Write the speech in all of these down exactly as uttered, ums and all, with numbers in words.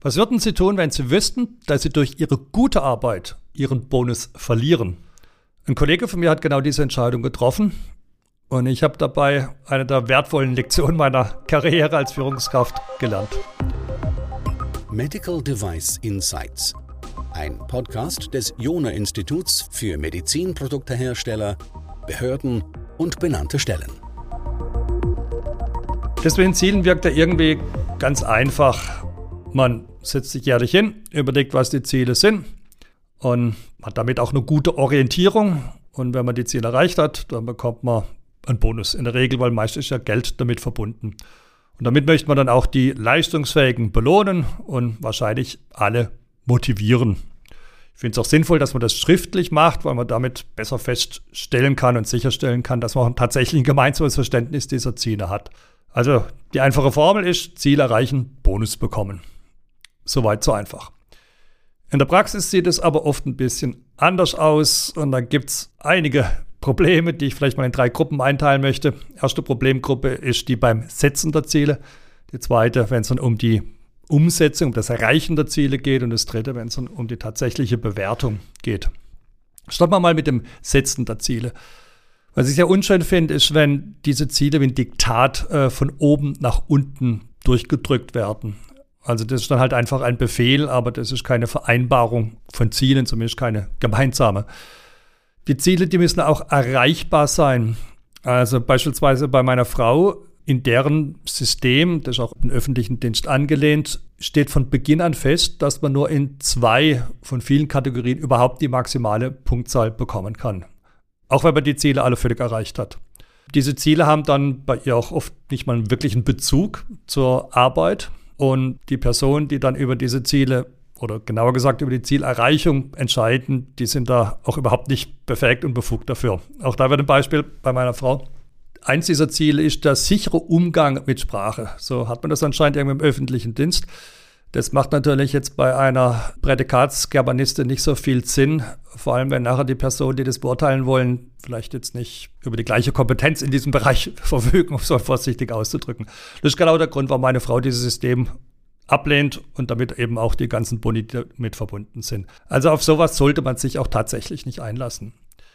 Was würden Sie tun, wenn Sie wüssten, dass Sie durch Ihre gute Arbeit Ihren Bonus verlieren? Ein Kollege von mir hat genau diese Entscheidung getroffen und ich habe dabei eine der wertvollen Lektionen meiner Karriere als Führungskraft gelernt. Medical Device Insights, ein Podcast des Jona-Instituts für Medizinproduktehersteller, Behörden und benannte Stellen. Das mit den Zielen wirkt ja irgendwie ganz einfach. Man setzt sich jährlich hin, überlegt, was die Ziele sind und hat damit auch eine gute Orientierung. Und wenn man die Ziele erreicht hat, dann bekommt man einen Bonus. In der Regel, weil meist ist ja Geld damit verbunden. Und damit möchte man dann auch die Leistungsfähigen belohnen und wahrscheinlich alle motivieren. Ich finde es auch sinnvoll, dass man das schriftlich macht, weil man damit besser feststellen kann und sicherstellen kann, dass man tatsächlich ein gemeinsames Verständnis dieser Ziele hat. Also die einfache Formel ist, Ziel erreichen, Bonus bekommen. Soweit so einfach. In der Praxis sieht es aber oft ein bisschen anders aus und dann gibt es einige Probleme, die ich vielleicht mal in drei Gruppen einteilen möchte. Die erste Problemgruppe ist die beim Setzen der Ziele. Die zweite, wenn es dann um die Umsetzung, um das Erreichen der Ziele geht. Und das dritte, wenn es dann um die tatsächliche Bewertung geht. Starten wir mal mit dem Setzen der Ziele. Was ich sehr unschön finde, ist, wenn diese Ziele wie ein Diktat äh, von oben nach unten durchgedrückt werden. Also das ist dann halt einfach ein Befehl, aber das ist keine Vereinbarung von Zielen, zumindest keine gemeinsame. Die Ziele, die müssen auch erreichbar sein. Also beispielsweise bei meiner Frau, in deren System, das ist auch im öffentlichen Dienst angelehnt, steht von Beginn an fest, dass man nur in zwei von vielen Kategorien überhaupt die maximale Punktzahl bekommen kann. Auch wenn man die Ziele alle völlig erreicht hat. Diese Ziele haben dann bei ihr auch oft nicht mal einen wirklichen Bezug zur Arbeit. Und die Personen, die dann über diese Ziele oder genauer gesagt über die Zielerreichung entscheiden, die sind da auch überhaupt nicht befähigt und befugt dafür. Auch da wird ein Beispiel bei meiner Frau. Eins dieser Ziele ist der sichere Umgang mit Sprache. So hat man das anscheinend irgendwie im öffentlichen Dienst. Das macht natürlich jetzt bei einer Prädikatsgermanistin nicht so viel Sinn, vor allem wenn nachher die Personen, die das beurteilen wollen, vielleicht jetzt nicht über die gleiche Kompetenz in diesem Bereich verfügen, um es so vorsichtig auszudrücken. Das ist genau der Grund, warum meine Frau dieses System ablehnt und damit eben auch die ganzen Boni, die mit verbunden sind. Also auf sowas sollte man sich auch tatsächlich nicht einlassen.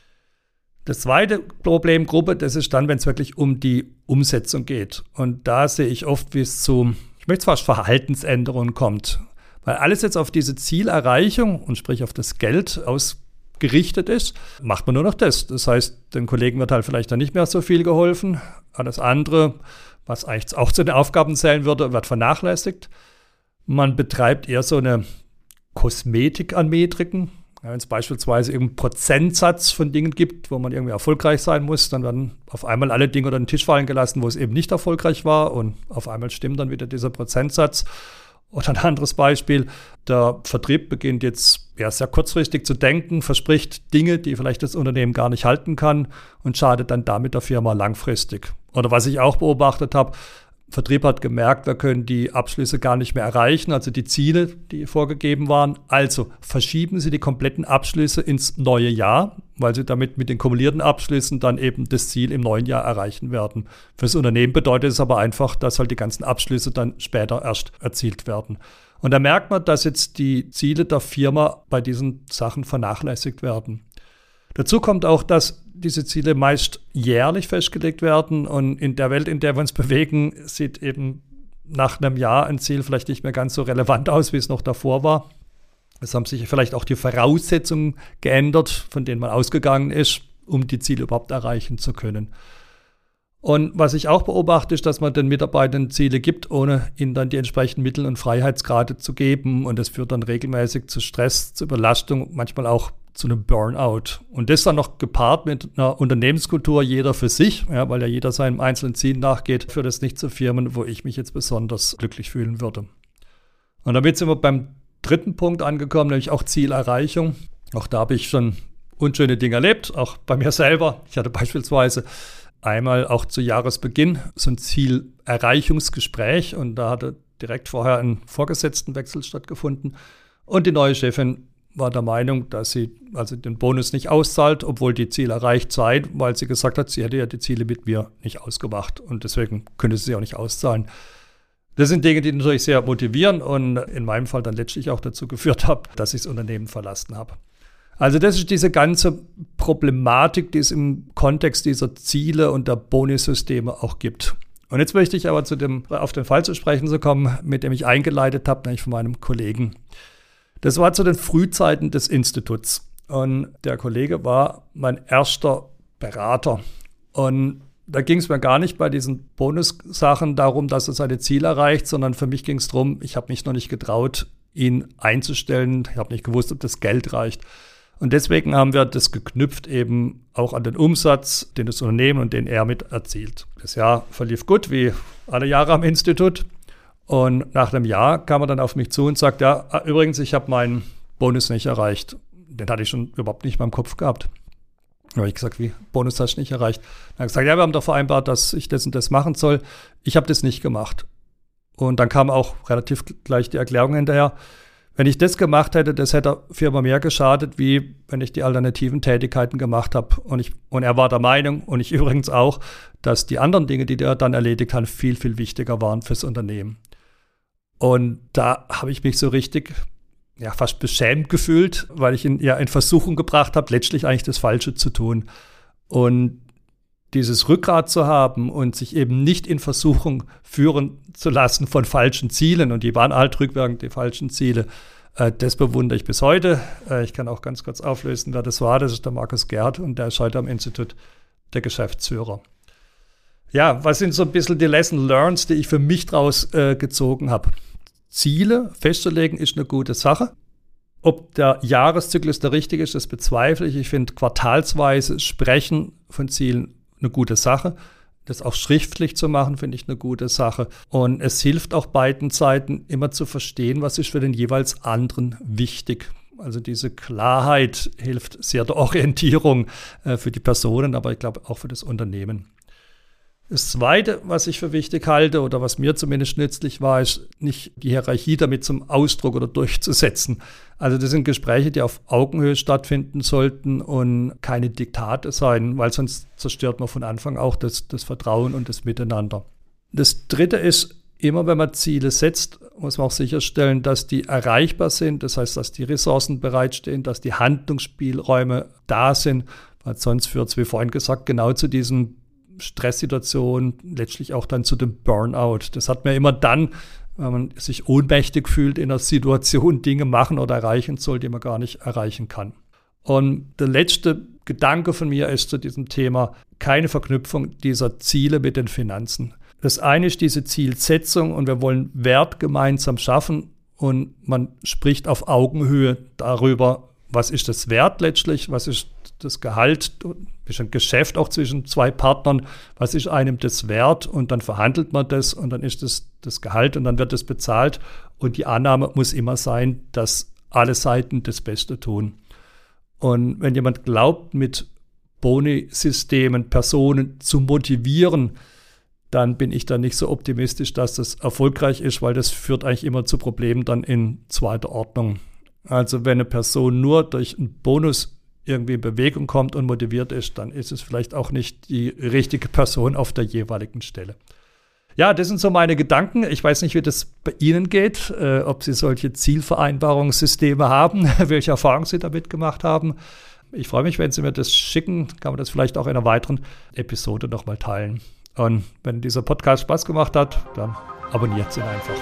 Das zweite Problemgruppe, das ist dann, wenn es wirklich um die Umsetzung geht. Und da sehe ich oft, wie es zu Ich möchte fast Verhaltensänderungen kommt, weil alles jetzt auf diese Zielerreichung und sprich auf das Geld ausgerichtet ist, macht man nur noch das. Das heißt, den Kollegen wird halt vielleicht dann nicht mehr so viel geholfen. Alles andere, was eigentlich auch zu den Aufgaben zählen würde, wird vernachlässigt. Man betreibt eher so eine Kosmetik an Metriken. Ja, wenn es beispielsweise irgendeinen Prozentsatz von Dingen gibt, wo man irgendwie erfolgreich sein muss, dann werden auf einmal alle Dinge unter den Tisch fallen gelassen, wo es eben nicht erfolgreich war und auf einmal stimmt dann wieder dieser Prozentsatz. Oder ein anderes Beispiel, der Vertrieb beginnt jetzt ja, sehr kurzfristig zu denken, verspricht Dinge, die vielleicht das Unternehmen gar nicht halten kann und schadet dann damit der Firma langfristig. Oder was ich auch beobachtet habe, Vertrieb hat gemerkt, wir können die Abschlüsse gar nicht mehr erreichen, also die Ziele, die vorgegeben waren. Also verschieben Sie die kompletten Abschlüsse ins neue Jahr, weil Sie damit mit den kumulierten Abschlüssen dann eben das Ziel im neuen Jahr erreichen werden. Für das Unternehmen bedeutet es aber einfach, dass halt die ganzen Abschlüsse dann später erst erzielt werden. Und da merkt man, dass jetzt die Ziele der Firma bei diesen Sachen vernachlässigt werden. Dazu kommt auch, dass diese Ziele meist jährlich festgelegt werden und in der Welt, in der wir uns bewegen, sieht eben nach einem Jahr ein Ziel vielleicht nicht mehr ganz so relevant aus, wie es noch davor war. Es haben sich vielleicht auch die Voraussetzungen geändert, von denen man ausgegangen ist, um die Ziele überhaupt erreichen zu können. Und was ich auch beobachte, ist, dass man den Mitarbeitern Ziele gibt, ohne ihnen dann die entsprechenden Mittel und Freiheitsgrade zu geben. Und das führt dann regelmäßig zu Stress, zu Überlastung, manchmal auch zu einem Burnout. Und das dann noch gepaart mit einer Unternehmenskultur, jeder für sich, ja, weil ja jeder seinem einzelnen Ziel nachgeht, führt das nicht zu Firmen, wo ich mich jetzt besonders glücklich fühlen würde. Und damit sind wir beim dritten Punkt angekommen, nämlich auch Zielerreichung. Auch da habe ich schon unschöne Dinge erlebt, auch bei mir selber. Ich hatte beispielsweise einmal auch zu Jahresbeginn so ein Zielerreichungsgespräch und da hatte direkt vorher ein Vorgesetztenwechsel stattgefunden und die neue Chefin war der Meinung, dass sie also den Bonus nicht auszahlt, obwohl die Ziele erreicht seien, weil sie gesagt hat, sie hätte ja die Ziele mit mir nicht ausgemacht und deswegen könnte sie sie auch nicht auszahlen. Das sind Dinge, die natürlich sehr motivieren und in meinem Fall dann letztlich auch dazu geführt haben, dass ich das Unternehmen verlassen habe. Also das ist diese ganze Problematik, die es im Kontext dieser Ziele und der Bonussysteme auch gibt. Und jetzt möchte ich aber zu dem, auf den Fall zu sprechen zu kommen, mit dem ich eingeleitet habe, nämlich von meinem Kollegen. Das war zu den Frühzeiten des Instituts. Und der Kollege war mein erster Berater. Und da ging es mir gar nicht bei diesen Bonussachen darum, dass er seine Ziele erreicht, sondern für mich ging es darum, ich habe mich noch nicht getraut, ihn einzustellen. Ich habe nicht gewusst, ob das Geld reicht. Und deswegen haben wir das geknüpft eben auch an den Umsatz, den das Unternehmen und den er mit erzielt. Das Jahr verlief gut, wie alle Jahre am Institut. Und nach einem Jahr kam er dann auf mich zu und sagt, ja, übrigens, ich habe meinen Bonus nicht erreicht. Den hatte ich schon überhaupt nicht mehr im Kopf gehabt. Da habe ich gesagt, wie, Bonus hast du nicht erreicht? Dann hat er gesagt, ja, wir haben doch vereinbart, dass ich das und das machen soll. Ich habe das nicht gemacht. Und dann kam auch relativ gleich die Erklärung hinterher. Wenn ich das gemacht hätte, das hätte der Firma mehr geschadet, wie wenn ich die alternativen Tätigkeiten gemacht habe. Und, ich, und er war der Meinung, und ich übrigens auch, dass die anderen Dinge, die er dann erledigt hat, viel, viel wichtiger waren fürs Unternehmen. Und da habe ich mich so richtig, ja, fast beschämt gefühlt, weil ich ihn ja in Versuchung gebracht habe, letztlich eigentlich das Falsche zu tun. Und dieses Rückgrat zu haben und sich eben nicht in Versuchung führen zu lassen von falschen Zielen, und die waren halt rückwirkend die falschen Ziele, äh, das bewundere ich bis heute. Äh, ich kann auch ganz kurz auflösen, wer das war. Das ist der Markus Gerhardt und der ist heute am Institut der Geschäftsführer. Ja, was sind so ein bisschen die Lesson Learned, die ich für mich daraus äh, gezogen habe? Ziele festzulegen ist eine gute Sache. Ob der Jahreszyklus der richtige ist, das bezweifle ich. Ich finde quartalsweise Sprechen von Zielen eine gute Sache. Das auch schriftlich zu machen, finde ich eine gute Sache. Und es hilft auch beiden Seiten immer zu verstehen, was ist für den jeweils anderen wichtig. Also diese Klarheit hilft sehr der Orientierung äh, für die Personen, aber ich glaube auch für das Unternehmen. Das Zweite, was ich für wichtig halte oder was mir zumindest nützlich war, ist nicht die Hierarchie damit zum Ausdruck oder durchzusetzen. Also das sind Gespräche, die auf Augenhöhe stattfinden sollten und keine Diktate sein, weil sonst zerstört man von Anfang auch das, das Vertrauen und das Miteinander. Das Dritte ist, immer wenn man Ziele setzt, muss man auch sicherstellen, dass die erreichbar sind. Das heißt, dass die Ressourcen bereitstehen, dass die Handlungsspielräume da sind, weil sonst führt es, wie vorhin gesagt, genau zu diesem Stresssituation, letztlich auch dann zu dem Burnout. Das hat man immer dann, wenn man sich ohnmächtig fühlt in einer Situation, Dinge machen oder erreichen soll, die man gar nicht erreichen kann. Und der letzte Gedanke von mir ist zu diesem Thema keine Verknüpfung dieser Ziele mit den Finanzen. Das eine ist diese Zielsetzung und wir wollen Wert gemeinsam schaffen und man spricht auf Augenhöhe darüber, was ist das Wert letztlich, was ist das Gehalt, ist ein Geschäft auch zwischen zwei Partnern, was ist einem das wert, und dann verhandelt man das und dann ist das das Gehalt und dann wird das bezahlt, und die Annahme muss immer sein, dass alle Seiten das Beste tun. Und wenn jemand glaubt, mit Boni-Systemen Personen zu motivieren, dann bin ich da nicht so optimistisch, dass das erfolgreich ist, weil das führt eigentlich immer zu Problemen dann in zweiter Ordnung. Also wenn eine Person nur durch einen Bonus irgendwie in Bewegung kommt und motiviert ist, dann ist es vielleicht auch nicht die richtige Person auf der jeweiligen Stelle. Ja, das sind so meine Gedanken. Ich weiß nicht, wie das bei Ihnen geht, äh, ob Sie solche Zielvereinbarungssysteme haben, welche Erfahrungen Sie damit gemacht haben. Ich freue mich, wenn Sie mir das schicken, kann man das vielleicht auch in einer weiteren Episode nochmal teilen. Und wenn dieser Podcast Spaß gemacht hat, dann abonniert ihn einfach.